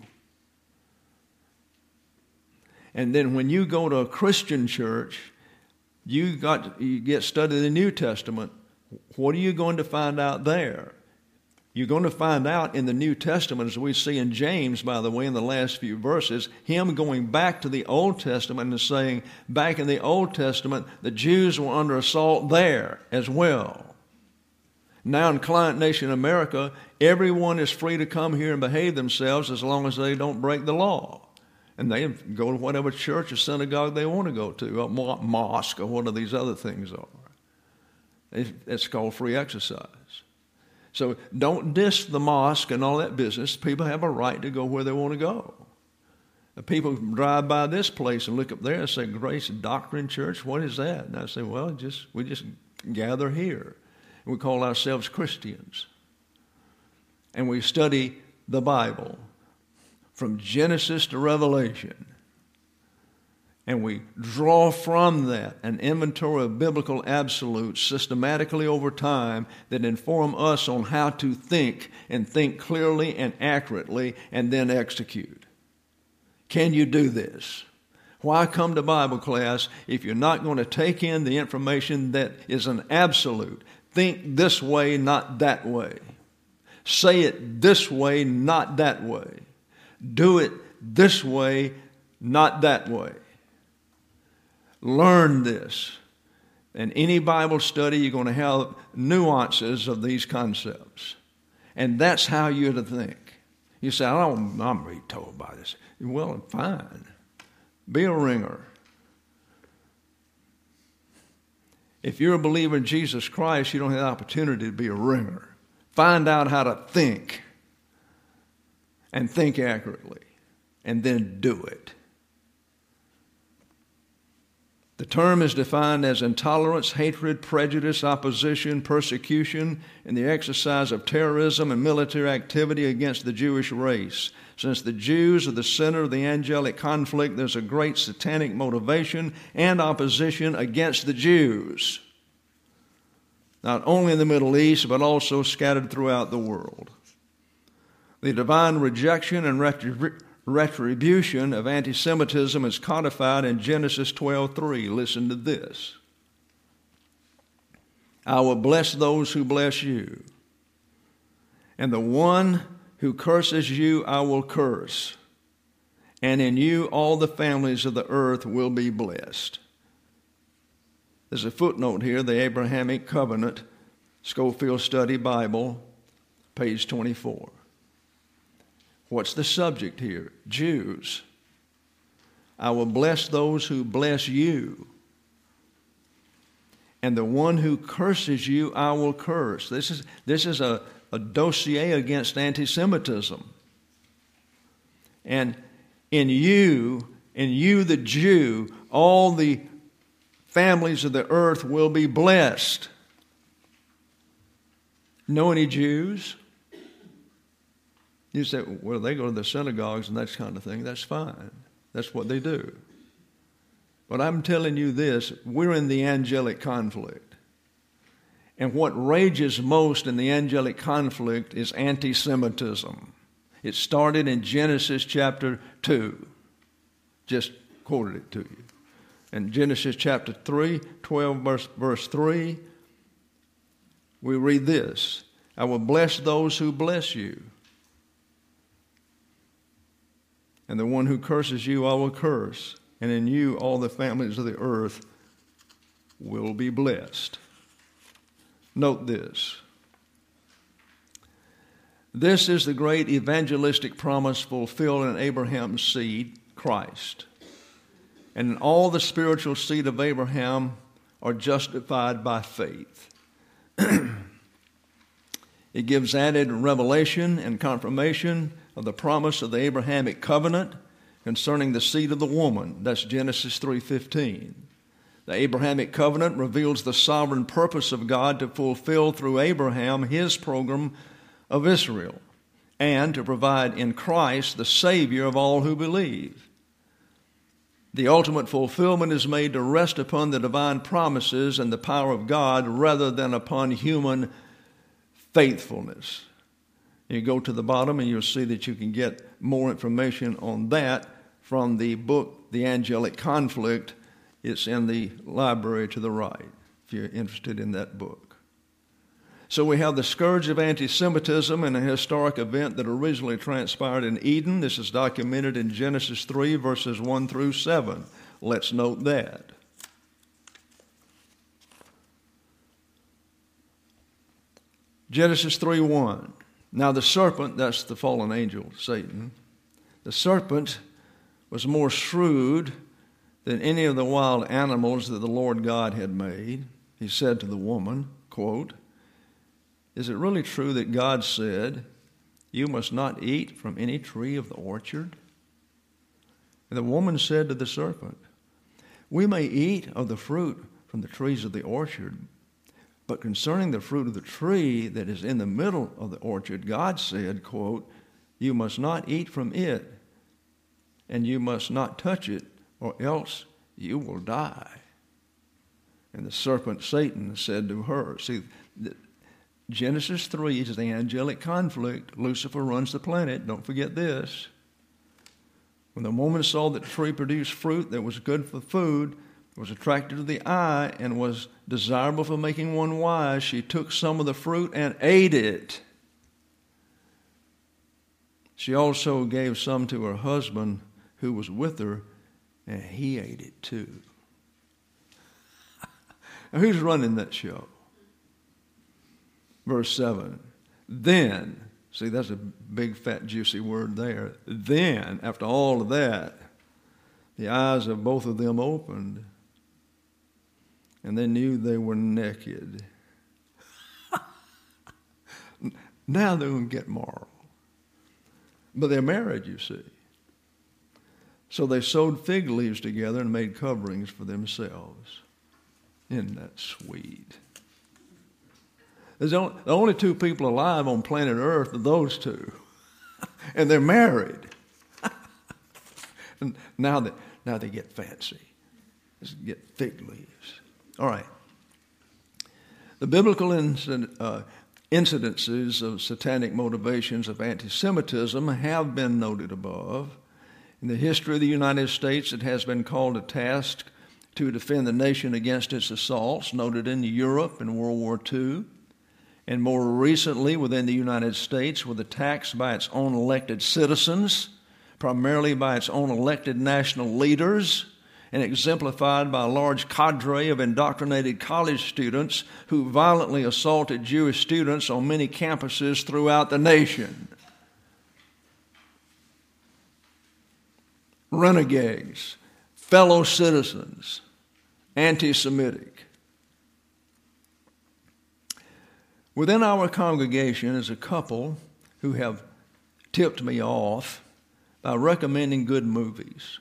And then when you go to a Christian church, you get studied the New Testament. What are you going to find out there? You're going to find out in the New Testament, as we see in James, by the way, in the last few verses, him going back to the Old Testament and saying, back in the Old Testament, the Jews were under assault there as well. Now in Client Nation America, everyone is free to come here and behave themselves as long as they don't break the law. And they go to whatever church or synagogue they want to go to, or mosque, or what these other things are. It's called free exercise. So don't diss the mosque and all that business. People have a right to go where they want to go. People drive by this place and look up there and say, Grace Doctrine Church, what is that? And I say, well, we just gather here. We call ourselves Christians. And we study the Bible from Genesis to Revelation. And we draw from that an inventory of biblical absolutes systematically over time that inform us on how to think and think clearly and accurately and then execute. Can you do this? Why come to Bible class if you're not going to take in the information that is an absolute? Think this way, not that way. Say it this way, not that way. Do it this way, not that way. Learn this. In any Bible study, you're going to have nuances of these concepts. And that's how you're to think. You say, I'm already told by this. Well, fine. Be a ringer. If you're a believer in Jesus Christ, you don't have the opportunity to be a ringer. Find out how to think and think accurately, and then do it. The term is defined as intolerance, hatred, prejudice, opposition, persecution, and the exercise of terrorism and military activity against the Jewish race. Since the Jews are the center of the angelic conflict, there's a great satanic motivation and opposition against the Jews, not only in the Middle East, but also scattered throughout the world. The divine rejection and retribution of anti-Semitism is codified in Genesis 12:3. Listen to this. I will bless those who bless you, and the one who curses you I will curse, and in you all the families of the earth will be blessed. There's a footnote here, the Abrahamic Covenant, Scofield Study Bible, page 24. What's the subject here? Jews. I will bless those who bless you, and the one who curses you I will curse. This is a dossier against anti-Semitism. And in you the Jew, all the families of the earth will be blessed. Know any Jews? You say, well, they go to the synagogues and that kind of thing. That's fine. That's what they do. But I'm telling you this, we're in the angelic conflict. And what rages most in the angelic conflict is anti-Semitism. It started in Genesis chapter 2. Just quoted it to you. In Genesis chapter 3, 12 verse 3, we read this. I will bless those who bless you, and the one who curses you I will curse, and in you all the families of the earth will be blessed. Note this. This is the great evangelistic promise fulfilled in Abraham's seed, Christ. And all the spiritual seed of Abraham are justified by faith. It gives added revelation and confirmation of the promise of the Abrahamic covenant concerning the seed of the woman. That's Genesis 3:15. The Abrahamic covenant reveals the sovereign purpose of God to fulfill through Abraham his program of Israel and to provide in Christ the Savior of all who believe. The ultimate fulfillment is made to rest upon the divine promises and the power of God rather than upon human faithfulness. You go to the bottom and you'll see that you can get more information on that from the book, The Angelic Conflict. It's in the library to the right, if you're interested in that book. So we have the scourge of anti-Semitism in a historic event that originally transpired in Eden. This is documented in Genesis 3, verses 1 through 7. Let's note that. Genesis 3:1. Now the serpent, that's the fallen angel, Satan, the serpent was more shrewd than any of the wild animals that the Lord God had made. He said to the woman, quote, is it really true that God said, you must not eat from any tree of the orchard? And the woman said to the serpent, we may eat of the fruit from the trees of the orchard, but concerning the fruit of the tree that is in the middle of the orchard, God said, quote, you must not eat from it, and you must not touch it, or else you will die. And the serpent, Satan, said to her, see, Genesis 3 is the angelic conflict. Lucifer runs the planet. Don't forget this. When the woman saw that the tree produced fruit that was good for food, was attracted to the eye, and was desirable for making one wise, she took some of the fruit and ate it. She also gave some to her husband who was with her, and he ate it too. Now, who's running that show? Verse 7. Then, see, that's a big, fat, juicy word there. Then, after all of that, the eyes of both of them opened, and they knew they were naked. Now they're going to get moral. But they're married, you see. So they sewed fig leaves together and made coverings for themselves. Isn't that sweet? There's the only two people alive on planet Earth are those two. And they're married. And now they get fancy. Let's get fig leaves. All right. The biblical incidences of satanic motivations of anti-Semitism have been noted above. In the history of the United States, it has been called to task to defend the nation against its assaults, noted in Europe in World War II, and more recently within the United States with attacks by its own elected citizens, primarily by its own elected national leaders, and exemplified by a large cadre of indoctrinated college students who violently assaulted Jewish students on many campuses throughout the nation. Renegades, fellow citizens, anti-Semitic. Within our congregation is a couple who have tipped me off by recommending good movies.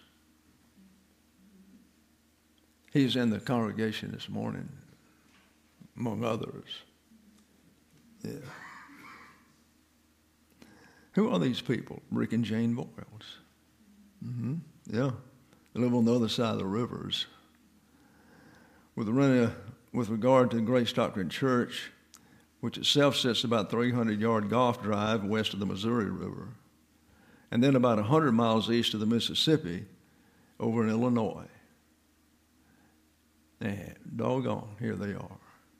He's in the congregation this morning, among others. Yeah. Who are these people? Rick and Jane Boyles. Mm-hmm. Yeah. They live on the other side of the rivers. With regard to Grace Doctrine Church, which itself sits about 300-yard golf drive west of the Missouri River, and then about 100 miles east of the Mississippi over in Illinois. And doggone, here they are.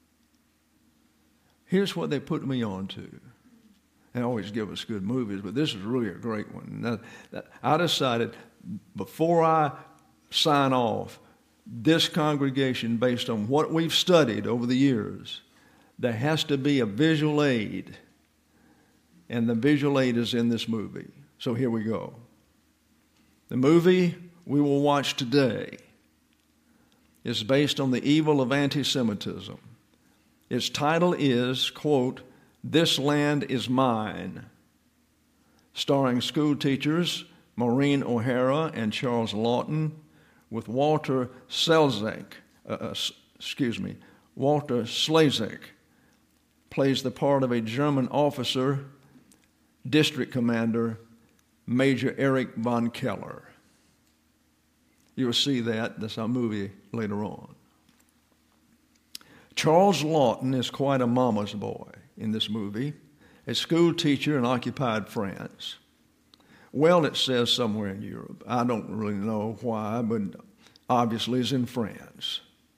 Here's what they put me on to. They always give us good movies, but this is really a great one. I decided before I sign off, this congregation, based on what we've studied over the years, there has to be a visual aid, and the visual aid is in this movie. So here we go. The movie we will watch today is based on the evil of anti-Semitism. Its title is, quote, "This Land Is Mine," starring school teachers Maureen O'Hara and Charles Lawton, with Walter Slezak plays the part of a German officer, district commander, Major Erich von Keller. You'll see that. That's our movie later on. Charles Lawton is quite a mama's boy in this movie, a school teacher in occupied France. Well, it says somewhere in Europe. I don't really know why, but obviously it's in France.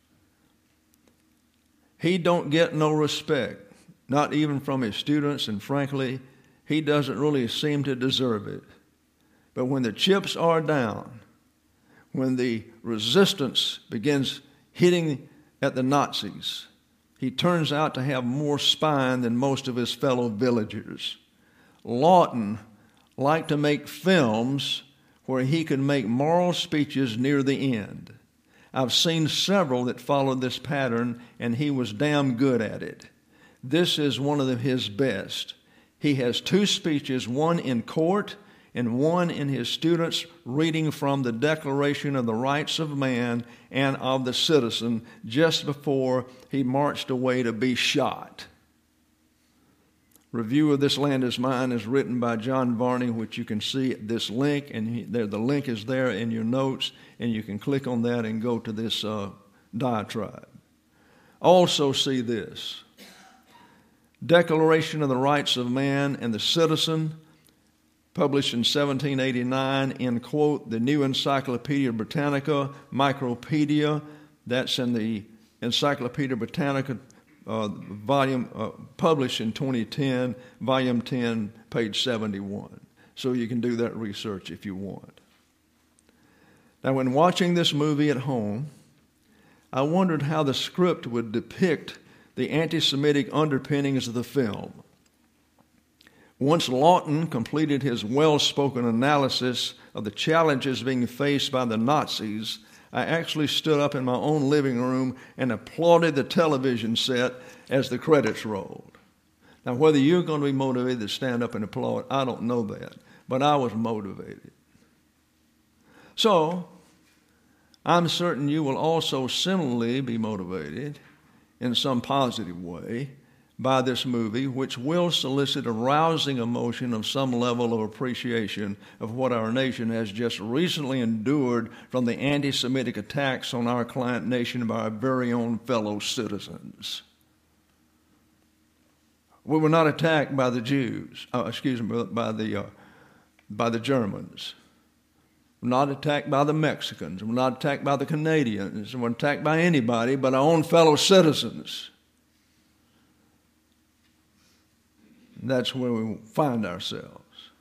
He don't get no respect, not even from his students, and frankly, he doesn't really seem to deserve it. But when the chips are down, when the resistance begins hitting at the Nazis, he turns out to have more spine than most of his fellow villagers. Lawton liked to make films where he could make moral speeches near the end. I've seen several that followed this pattern, and he was damn good at it. This is one of his best. He has two speeches, one in court and one in his students reading from the Declaration of the Rights of Man and of the Citizen just before he marched away to be shot. Review of This Land Is Mine is written by John Varney, which you can see at this link, and the link is there in your notes, and you can click on that and go to this diatribe. Also see this. Declaration of the Rights of Man and the Citizen, published in 1789 in, quote, the New Encyclopedia Britannica, Micropedia. That's in the Encyclopedia Britannica volume, published in 2010, volume 10, page 71. So you can do that research if you want. Now, when watching this movie at home, I wondered how the script would depict the anti-Semitic underpinnings of the film. Once Lawton completed his well-spoken analysis of the challenges being faced by the Nazis, I actually stood up in my own living room and applauded the television set as the credits rolled. Now, whether you're going to be motivated to stand up and applaud, I don't know that, but I was motivated. So, I'm certain you will also similarly be motivated in some positive way by this movie, which will solicit a rousing emotion of some level of appreciation of what our nation has just recently endured from the anti-Semitic attacks on our client nation by our very own fellow citizens. We were not attacked by the Jews, by the Germans. We're not attacked by the Mexicans. We're not attacked by the Canadians. We're not attacked by anybody but our own fellow citizens. And that's where we find ourselves.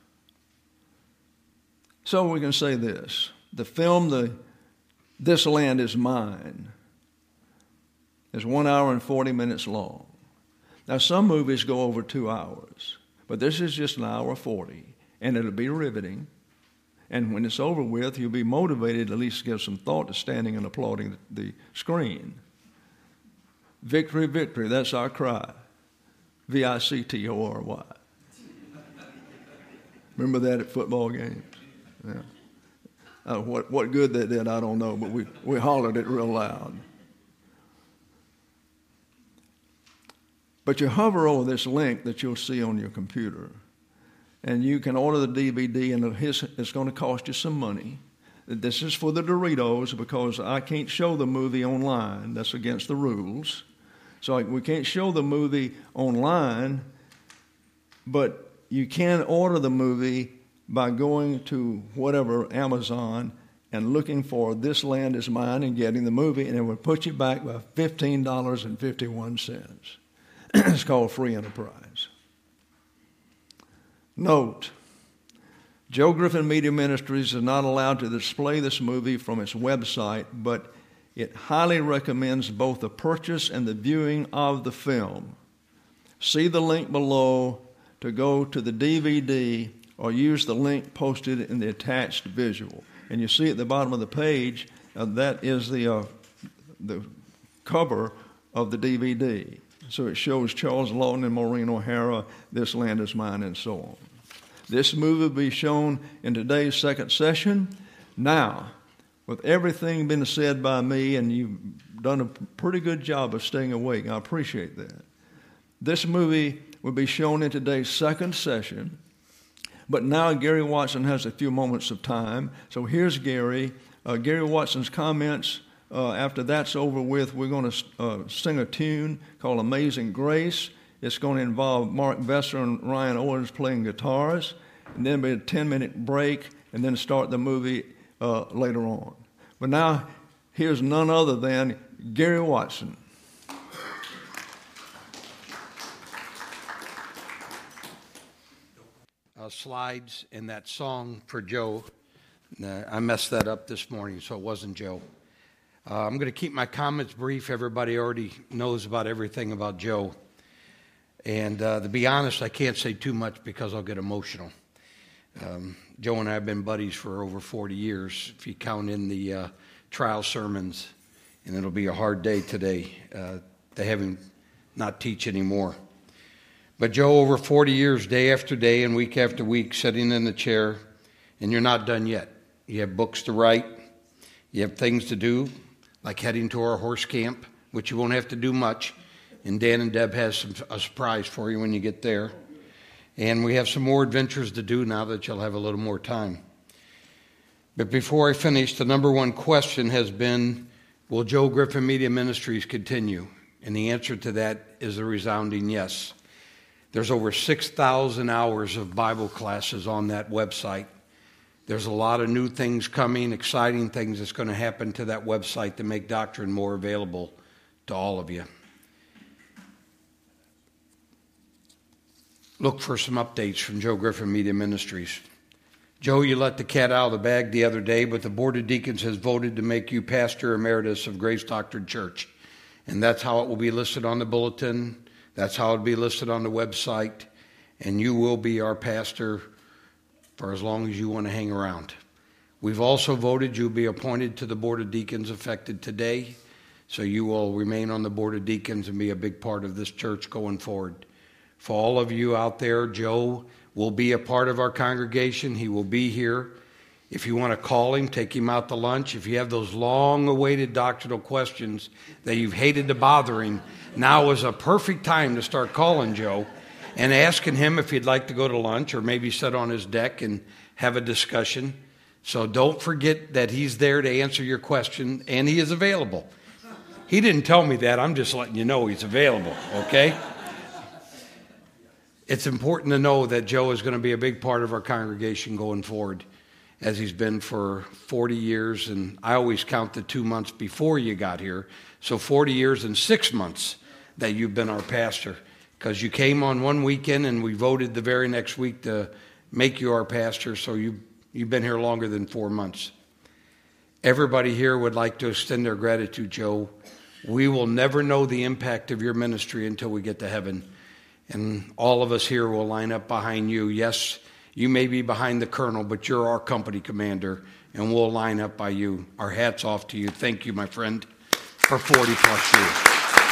So we can say this. The film, This Land Is Mine, is 1 hour and 40 minutes long. Now, some movies go over 2 hours, but this is just 1 hour 40, and it'll be riveting. And when it's over with, you'll be motivated to at least give some thought to standing and applauding the screen. Victory, victory, that's our cry. V-I-C-T-O-R-Y. Remember that at football games? Yeah. What good that did, I don't know, but we hollered it real loud. But you hover over this link that you'll see on your computer, and you can order the DVD, and it's going to cost you some money. This is for the Doritos because I can't show the movie online. That's against the rules. So we can't show the movie online, but you can order the movie by going to whatever, Amazon, and looking for This Land Is Mine and getting the movie, and it will put you back by $15.51. It's called Free Enterprise. Note, Joe Griffin Media Ministries is not allowed to display this movie from its website, but it highly recommends both the purchase and the viewing of the film. See the link below to go to the DVD or use the link posted in the attached visual. And you see at the bottom of the page, that is the cover of the DVD. So it shows Charles Lawton and Maureen O'Hara, This Land Is Mine, and so on. This movie will be shown in today's second session. Now, with everything been said by me, and you've done a pretty good job of staying awake, I appreciate that. This movie will be shown in today's second session, but now Gary Watson has a few moments of time. So here's Gary. Gary Watson's comments. After that's over with, we're going to sing a tune called Amazing Grace. It's going to involve Mark Besser and Ryan Owens playing guitars, and then be a 10-minute break, and then start the movie later on. But now, here's none other than Gary Watson. Slides in that song for Joe. I messed that up this morning, so it wasn't Joe. I'm going to keep my comments brief. Everybody already knows about everything about Joe. And to be honest, I can't say too much because I'll get emotional. Joe and I have been buddies for over 40 years, if you count in the trial sermons, and it'll be a hard day today to have him not teach anymore. But Joe, over 40 years, day after day and week after week, sitting in the chair, and you're not done yet. You have books to write. You have things to do, like heading to our horse camp, which you won't have to do much. And Dan and Deb has a surprise for you when you get there. And we have some more adventures to do now that you'll have a little more time. But before I finish, the number one question has been, will Joe Griffin Media Ministries continue? And the answer to that is a resounding yes. There's over 6,000 hours of Bible classes on that website. There's a lot of new things coming, exciting things that's going to happen to that website to make doctrine more available to all of you. Look for some updates from Joe Griffin Media Ministries. Joe, you let the cat out of the bag the other day, but the Board of Deacons has voted to make you pastor emeritus of Grace Doctrine Church. And that's how it will be listed on the bulletin. That's how it will be listed on the website. And you will be our pastor for as long as you want to hang around. We've also voted you'll be appointed to the Board of Deacons effective today. So you will remain on the Board of Deacons and be a big part of this church going forward. For all of you out there, Joe will be a part of our congregation. He will be here. If you want to call him, take him out to lunch. If you have those long-awaited doctrinal questions that you've hated to bother him, now is a perfect time to start calling Joe and asking him if he'd like to go to lunch or maybe sit on his deck and have a discussion. So don't forget that he's there to answer your question, and he is available. He didn't tell me that. I'm just letting you know he's available, okay? It's important to know that Joe is going to be a big part of our congregation going forward, as he's been for 40 years, and I always count the 2 months before you got here, so 40 years and 6 months that you've been our pastor, because you came on one weekend and we voted the very next week to make you our pastor, so you've been here longer than 4 months. Everybody here would like to extend their gratitude, Joe. We will never know the impact of your ministry until we get to heaven. And all of us here will line up behind you. Yes, you may be behind the colonel, but you're our company commander, and we'll line up by you. Our hat's off to you. Thank you, my friend, for 40 plus years.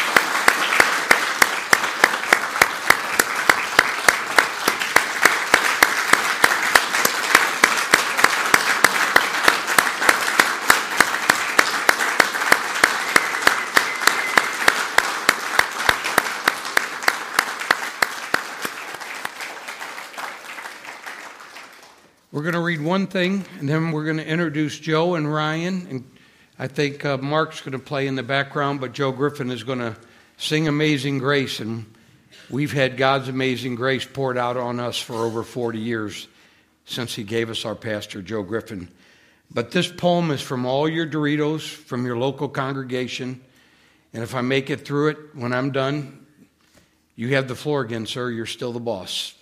We're going to read one thing, and then we're going to introduce Joe and Ryan. And I think Mark's going to play in the background, but Joe Griffin is going to sing Amazing Grace. And we've had God's amazing grace poured out on us for over 40 years since he gave us our pastor, Joe Griffin. But this poem is from all your Doritos, from your local congregation. And if I make it through it when I'm done, you have the floor again, sir. You're still the boss.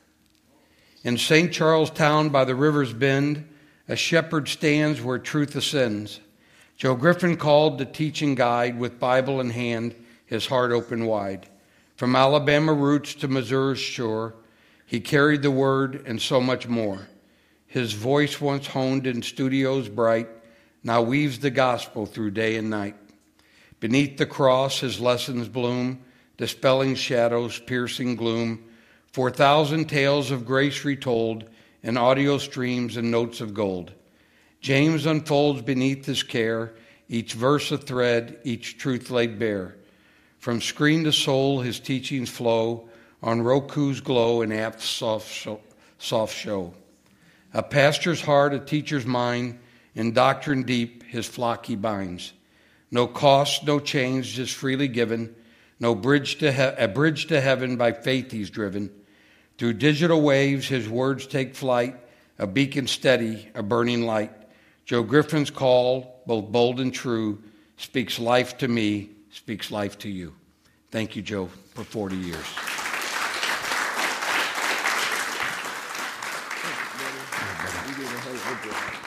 In St. Charles Town by the river's bend, a shepherd stands where truth ascends. Joe Griffin called to teach and guide, with Bible in hand, his heart open wide. From Alabama roots to Missouri's shore, he carried the word and so much more. His voice once honed in studios bright, now weaves the gospel through day and night. Beneath the cross his lessons bloom, dispelling shadows, piercing gloom, 4,000 tales of grace retold in audio streams and notes of gold. James unfolds beneath his care, each verse a thread, each truth laid bare. From screen to soul his teachings flow, on Roku's glow and apt soft show. A pastor's heart, a teacher's mind, in doctrine deep his flock he binds. No cost, no change, just freely given, no bridge to heaven, by faith he's driven. Through digital waves his words take flight, a beacon steady, a burning light. Joe Griffin's call, both bold and true, speaks life to me, speaks life to you. Thank you, Joe, for 40 years. Thank you, buddy.